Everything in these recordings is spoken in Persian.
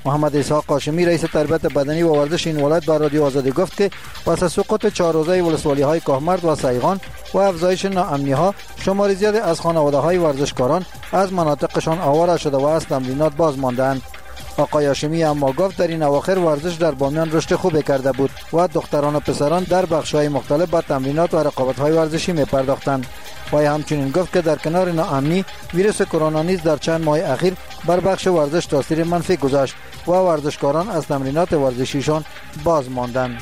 محمد اسحاق قاشمی رئیس تربیت بدنی و ورزش این ولایت به رادیو آزادی گفت که پس از سقوط 4 روزه ولسوالی‌های کهمرد و سیغان و افزایش ناامنی‌ها شمار زیادی از خانواده‌های ورزشکاران از مناطقشان آواره شده و از تمرینات باز ماندند. آقای هاشمی اما گفت در این اواخر ورزش در بامیان رشد خوبی کرده بود و دختران و پسران در بخش‌های مختلف به تمرینات و رقابت‌های ورزشی می‌پرداختند. و همچنین گفت که در کنار ناامنی ویروس کرونا نیز در چند ماه اخیر بر بخش ورزش تاثیر منفی گذاشت و ورزشکاران از تمرینات ورزشیشان باز ماندند.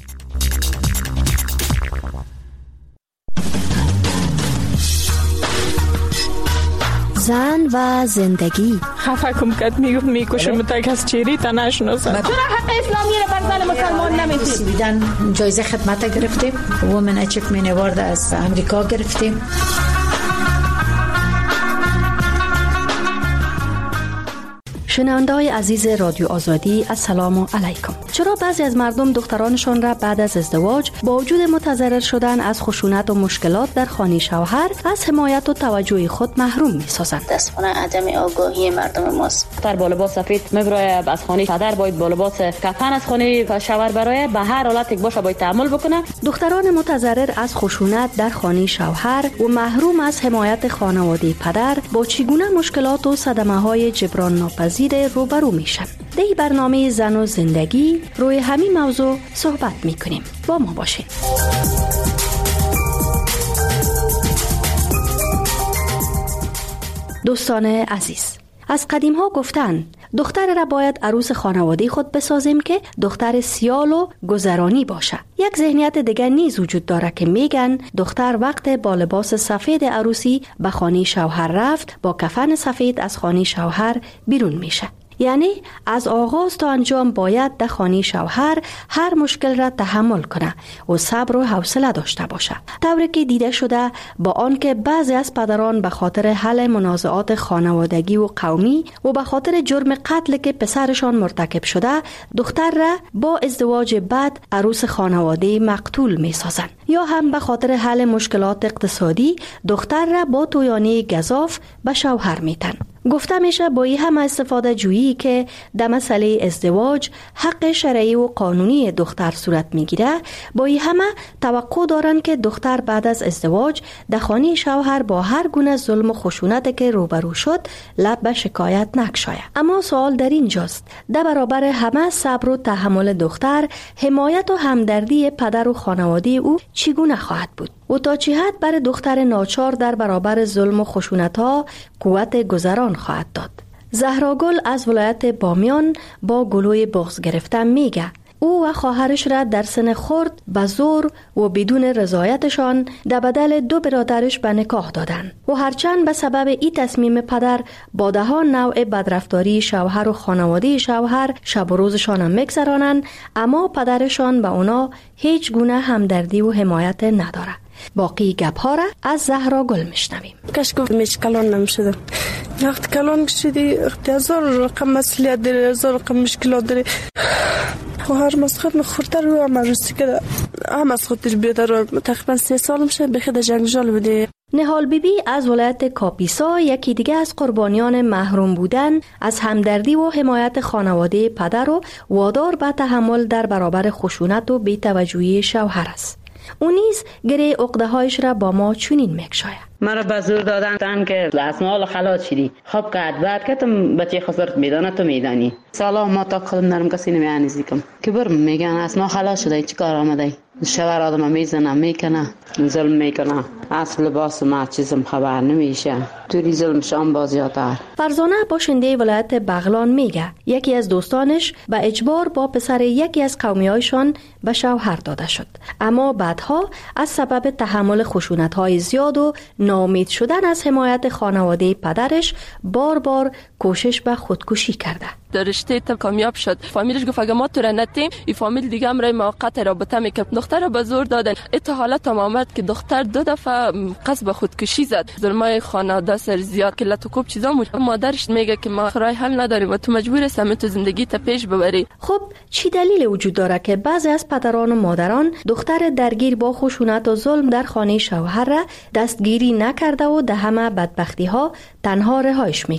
زن و زندگی. خفه کم کد میکشم تا کس چیری تا نشناسن. چرا حق اسلامی رو بر زن مسلمان نمیدید؟ بیدن جایزه خدمت گرفتیم، وومن اچیومنت اوارد از امریکا گرفتیم. شنونده‌های عزیز رادیو آزادی، السلام علیکم. چرا بعضی از مردم دخترانشان را بعد از ازدواج با وجود متضرر شدن از خشونت و مشکلات در خانه شوهر از حمایت و توجه خود محروم می‌سازند؟ دستخانه عدم آگاهی مردم ماست. دختر با لباس سفید میبره از خانه پدر باید با لباس کفن از خانه شوهر برای به هر حالت که باشه باید تحمل بکنه. دختران متضرر از خشونت در خانه شوهر و محروم از حمایت خانواده پدر با چگونه مشکلات و صدمه‌های جبران ناپذیر روبرو میشن. در برنامه زن و زندگی روی همین موضوع صحبت میکنیم. با ما باشید. دوستان عزیز، از قدیم ها گفتن دختر را باید عروس خانواده خود بسازیم که دختر سیال و گذرانی باشه. یک ذهنیت دیگر نیز وجود داره که میگن دختر وقت با لباس سفید عروسی به خانه شوهر رفت با کفن سفید از خانه شوهر بیرون میشه. یعنی از آغاز تا انجام باید در خانه شوهر هر مشکل را تحمل کنه و صبر و حوصله داشته باشه. طوری که دیده شده با آنکه بعضی از پدران به خاطر حل منازعات خانوادگی و قومی و به خاطر جرم قتل که پسرشان مرتکب شده دختر را با ازدواج بعد عروس خانواده مقتول می سازن، یا هم به خاطر حل مشکلات اقتصادی دختر را با تویانه گزاف به شوهر میتن. گفته میشه با این همه استفاده جویی که در مسئله ازدواج حق شرعی و قانونی دختر صورت میگیره، با این همه توقع دارن که دختر بعد از ازدواج در خانه شوهر با هر گونه ظلم و خشونت که روبرو شد لب به شکایت نگشاید. اما سوال در اینجاست، در برابر همه صبر و تحمل دختر حمایت و همدردی پدر و خانواده او چگونه خواهد بود؟ و تا چه حد بر دختر ناچار در برابر ظلم و خشونت‌ها قوت گذران خواهد داد؟ زهرا گل از ولایت بامیان با گلوی بغض گرفتن میگه او و خواهرش را در سن خرد به زور و بدون رضایتشان در بدل 2 برادرش به نکاح دادن و هرچند به سبب این تصمیم پدر با ده نوع بدرفتاری شوهر و خانواده شوهر شب و روزشان هم میگذرانند، اما پدرشان به اونا هیچ گونه همدردی و حمایت نداره. باقی گپ ها را از زهرا گل میشنویم. کاش گفتمش کلان نمیشدم. وقت کلان شدی هزار رقم مسئولیت داری، هزار رقم مشکلات داری. هر مسخره خورتر رو هم عروسی کرده، هم از خودش بیادر. تقریبا 3 سال میشه به خود جنگجال بوده. نهال بیبی از ولایت کاپیسا یکی دیگه از قربانیان محروم بودن از همدردی و حمایت خانواده پدر و وادار به تحمل در برابر خشونت و بی‌توجهی شوهر است. او نیز گره عقده هایش را با ما چنین میگشاید. مرا به زور دادن که اسمال خلاص شدی. خب که بعد که تو بچه خسرت میدانه تو میدانی. سالا ما تا خودم نرم کسی نمیانیزیکم که برم میگن اسما خلاص شده چی کار آمده؟ شوهر آدم میزنه میکنه ظلم میکنه، اصل لباس ما چیزم خبر نمیشه، توری ظلم شام بازیاتر. فرزانه باشنده ولایت بغلان میگه یکی از دوستانش به اجبار با پسر یکی از قومیایشان به شوهر داده شد، اما بعدها از سبب تحمل خشونت‌های زیاد و ناامید شدن از حمایت خانواده پدرش بار بار کوشش به خودکشی کرده. در رشته تا کامیاب شد. فامیلش گفت اگه ما تو را نتیم این فامیل دیگه هم رای موقت رابطه میکرد. دختر را به زور دادن. ات حالت هم آمد که دختر 2 دفعه قصد به خودکشی زد. ظلمای خانواده سر زیاد که لطوکوب چیزا مادرش میگه که ما رای حل نداریم و تو مجبور هستی تو زندگی تا پیش ببری. خب چی دلیل وجود داره که بعضی از پدران و مادران دختر درگیر با خشونت و ظلم در خانه شوهر را دستگیری نکرده و ده همه بدبختی ها تنها رهایش میکنن؟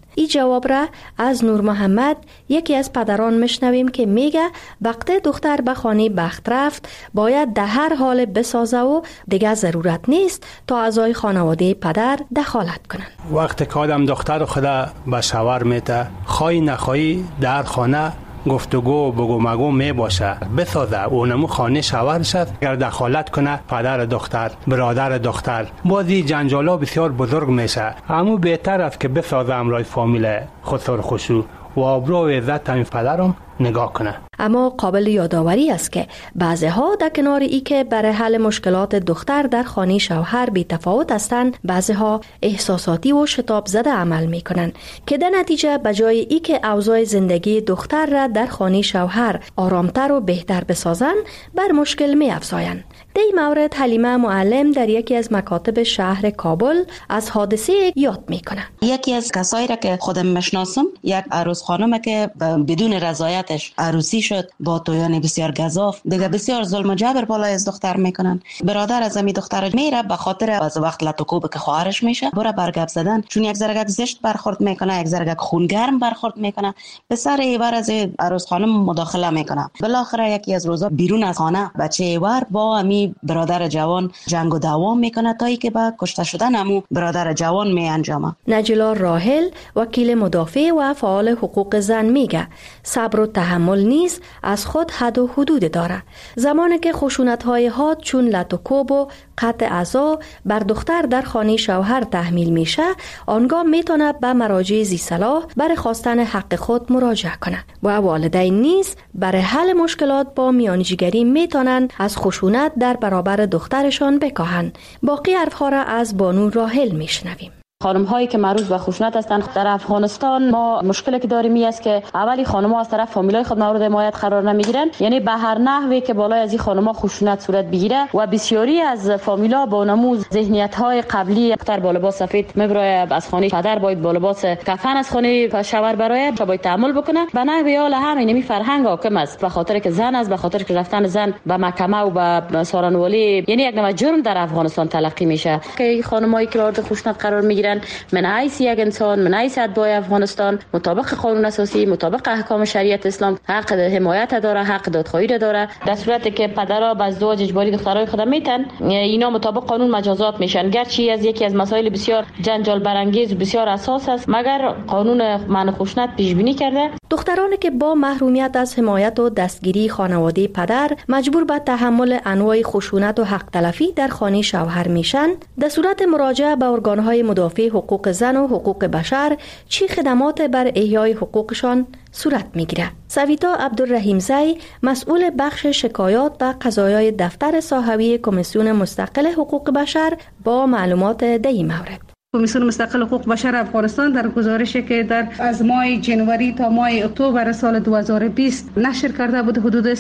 این جواب را از نور محمد یکی از پدران میشنویم که میگه وقتی دختر به خانه بخت رفت باید در هر حال بسازه و دیگه ضرورت نیست تا اعضای خانواده پدر دخالت کنن. وقتی که آدم دختر خدا به شوهر میته، خواهی نخواهی در خانه گفتگو بگو مگو می باشه، بسازه اونمو خانه شوهر شد. اگر دخالت کنه پدر دختر، برادر دختر، بازی جنجالا بسیار بزرگ میشه. همو بهتر است که بسازه امرای فامیل خسر خوشو و آبرو و عزت همین پدرم نگاه کنه. اما قابل یادآوری است که بعضی ها در کنار ای که برای حل مشکلات دختر در خانه شوهر بی تفاوت هستند، بعضی ها احساساتی و شتاب زده عمل می کنند که در نتیجه به جای ای که اوضاع زندگی دختر را در خانه شوهر آرامتر و بهتر بسازند، بر مشکل می افزایند. در این مورد حلیمه معلم در یکی از مکاتب شهر کابل از حادثه یاد می کنه. یکی از کسایی را که خودم میشناسم، یک عروس خانم که بدون رضایتش عروسی شد با تویان بسیار گزاف، دیگه بسیار ظلم و جبر بالای از دختر میکنن. برادر از امی دختر میره به خاطر از وقت لطوکوب که خواهرش میشه بره برگب زدن، چون یک ذره زشت برخورد میکنه، یک ذره خونگرم برخورد میکنه، به سر ایوار از عروس خانم مداخله میکنه. بالاخره یکی از روزا بیرون از خانه بچه ایوار با امی برادر جوان جنگ و دعوا میکنه تا اینکه با کشته شدن امو برادر جوان می انجامه. نجلا راحل وکیل مدافع و فعال حقوق زن میگه صبر و تحمل نیز از خود حد و حدود داره. زمانی که خشونت‌های حاد چون لطوکوب و قطع اعضا بر دختر در خانه شوهر تحمیل میشه، آنگاه میتونه به مراجع ذی صلاح برای خواستن حق خود مراجعه کنه و والدین نیز برای حل مشکلات با میانجیگری میتونن از خشونت در برابر دخترشان بکاهن. باقی حرفها را از بانو راحل میشنویم. خانم هایی که معروض به خشونت هستند در افغانستان، ما مشکلی که داریم این است که اولی خانم ها از طرف فامیلای خود مورد حمایت قرار نمیگیرن، یعنی به هر نحوی که بالای از این خانم ها خشونت صورت بگیره و بسیاری از فامیلا با نموز ذهنیت های قبلی دختر با لباس سفید میبره از خانه پدر باید با لباس کفن از خانه شوهر برای باید تعامل بکنه. به نحوی حال همین می فرهنگ حاکم است، به خاطر که زن است، به خاطر که رفتن زن به محکمه و به سارنوالی یعنی یک نوع جرم در افغانستان تلقی میشه. که خانمایی که مورد خشونت قرار میگیرن من حیث یک انسان، من حیث اتباع افغانستان، مطابق قانون اساسی، مطابق احکام شریعت اسلام حق حمایت داره، حق دادخواهی داره. در صورتی که پدرها به ازدواج اجباری دخترای خود میتن، اینا مطابق قانون مجازات میشن. گرچه از یکی از مسائل بسیار جنجال برانگیز و بسیار اساس است، مگر قانون منع خشونت پیش بینی کرده. دخترانی که با محرومیت از حمایت و دستگیری خانواده پدر مجبور به تحمل انواع خشونت و حق تلفی در خانه شوهر میشن، در صورت مراجعه به ارگانهای مدافع حقوق زن و حقوق بشر چی خدمات بر احیای حقوقشان صورت میگیره؟ سویتا عبدالرحیمزی مسئول بخش شکایات و قضایای دفتر ساحوی کمیسیون مستقل حقوق بشر با معلومات در این مورد. کمیسیون مستقل حقوق بشر افغانستان در گزارشی که از ماه جنوری تا ماه اکتبر سال 2020 نشر کرده بود، حدود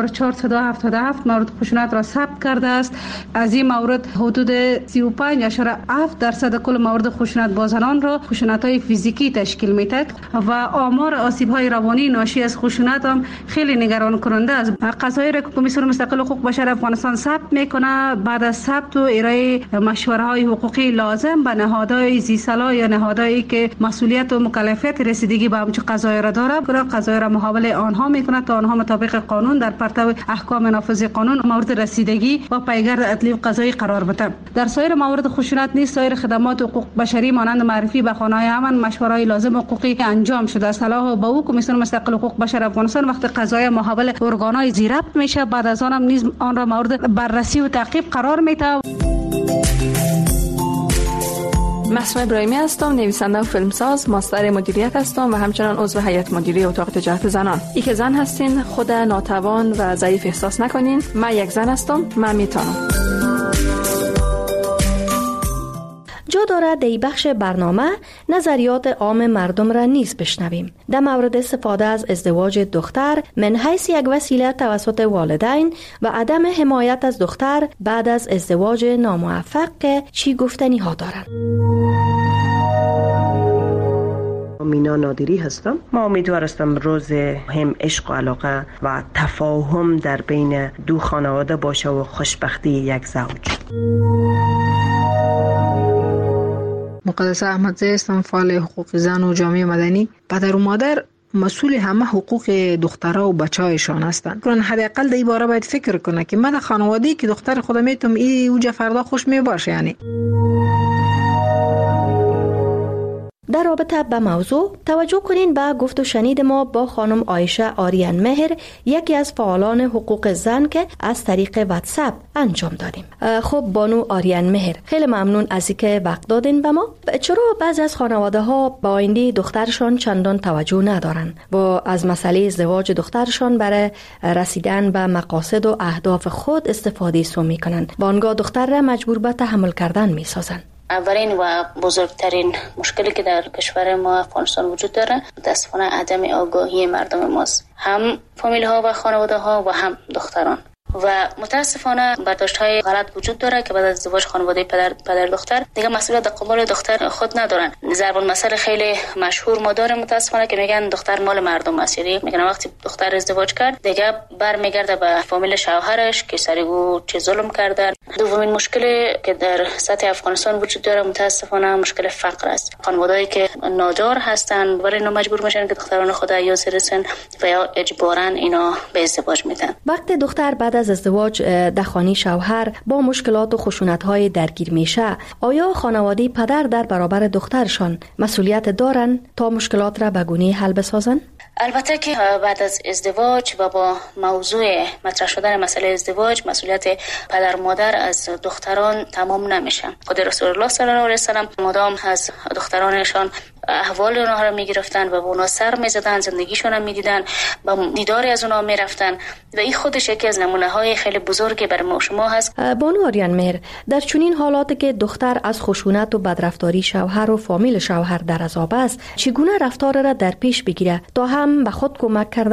3477 مورد خشونت را ثبت کرده است. از این مورد حدود 35.7% کل مورد خشونت با زنان را خشونت‌های فیزیکی تشکیل می‌دهد و آمار آسیب‌های روانی ناشی از خشونت هم خیلی نگران کننده است. قضایی را که کمیسیون مستقل حقوق بشر افغانستان ثبت می‌کنه، بعد از ثبت و ارائه مشوره‌های حقوقی لازم به نهادهای ذی صلاح یا نهادهایی که مسئولیت و مکلفیت رسیدگی به همچون قضایی را داره، قضایی را محول آنها میکنه تا آنها مطابق قانون در پرتو احکام نافذ قانون مورد رسیدگی و پیگرد عدلی و قضایی قرار بده. در سایر موارد خشونت نیز سایر خدمات حقوق بشری مانند معرفی به خانه‌های امن، مشوره‌های لازم حقوقی انجام شده. صلاح به او کمیسیون مستقل حقوق بشر افغانستان وقتی قضایی محول ارگان‌های ذی ربط میشه، بعد از آن هم نیز آن را مورد بررسی و تعقیب قرار میده. مسموع ابراهیمی هستم، نویسنده و فیلمساز، ماستر مدیریت هستم و همچنان عضو هیئت مدیره اتاق تجارت زنان. ای که زن هستین خود ناتوان و ضعیف احساس نکنین. من یک زن هستم، من میتونم. جا داره در بخش برنامه نظریات عام مردم را نیز بشنویم در مورد استفاده از ازدواج دختر من حیث یک وسیله توسط والدین و عدم حمایت از دختر بعد از ازدواج ناموفق که چی گفتنی ها دارن. مینا نادری هستم. ما امیدوار هستم روز هم عشق و علاقه و تفاهم در بین دو خانواده باشه و خوشبختی یک زوج. مقدسه احمدزی هستم، فعال حقوق زن و جامعه مدنی. پدر و مادر مسئول همه حقوق دخترها و بچه‌هایشان هستند. چون حداقل در این باره باید فکر کنه که من خانواده‌ای که دختر خودم میتونم اوجا فردا خوش میباشه. یعنی در رابطه به موضوع توجه کنین به گفت و شنید ما با خانم عایشه آریان مهر، یکی از فعالان حقوق زن که از طریق واتساپ انجام دادیم. خب بانو آریان مهر، خیلی ممنون از اینکه وقت دادین به ما. چرا بعضی از خانواده ها با آینده دخترشان چندان توجه ندارن و از مسئله ازدواج دخترشان برای رسیدن به مقاصد و اهداف خود استفاده سو میکنن، با آنگاه دختر را مجبور به تحمل کردن میسازن؟ اولین و بزرگترین مشکلی که در کشور ما افغانستان وجود داره متاسفانه عدم آگاهی مردم ماست، هم فامیل ها و خانواده ها و هم دختران. و متاسفانه برداشت‌های غلط وجود داره که بعد از ازدواج خانواده پدر دختر دیگه مسئولیت در قبال دختر خود ندارن. ضرب المثل خیلی مشهور ما داریم متاسفانه که میگن دختر مال مردم است. یعنی میگن وقتی دختر ازدواج کرد دیگه برمیگرده به فامیل شوهرش که سریگو چه ظلم کردن. دومین مشکلی که در سطح افغانستان وجود داره متاسفانه مشکل فقر است. خانواده‌ای که نادار هستن برای اینا مجبور میشن که دختران خود یا برسن و یا اجباراً اینا به ازدواج میدن. وقتی دختر بعد از ازدواج در خانه شوهر با مشکلات و خشونت‌های درگیر میشه، آیا خانواده پدر در برابر دخترشان مسئولیت دارن تا مشکلات را به گونه حل بسازن؟ البته که بعد از ازدواج و با موضوع مطرح شدن مسئله ازدواج مسئولیت پدر و مادر از دختران تمام نمیشه. خود رسول الله صلی الله علیه و سلم مدام از دخترانشان احوال اونها رو میگرفتن و به اونها سر میزدن، زندگیشون هم میدیدن، با دیداری از اونها میرفتن و این خودش یکی از نمونه های خیلی بزرگی برای ما شما هست. بانو آریان مهر، در چنین حالاتی که دختر از خشونت و بدرفتاری شوهر و فامیل شوهر در عذاب است، چگونه رفتار را در پیش بگیره تا هم به خود کمک کرده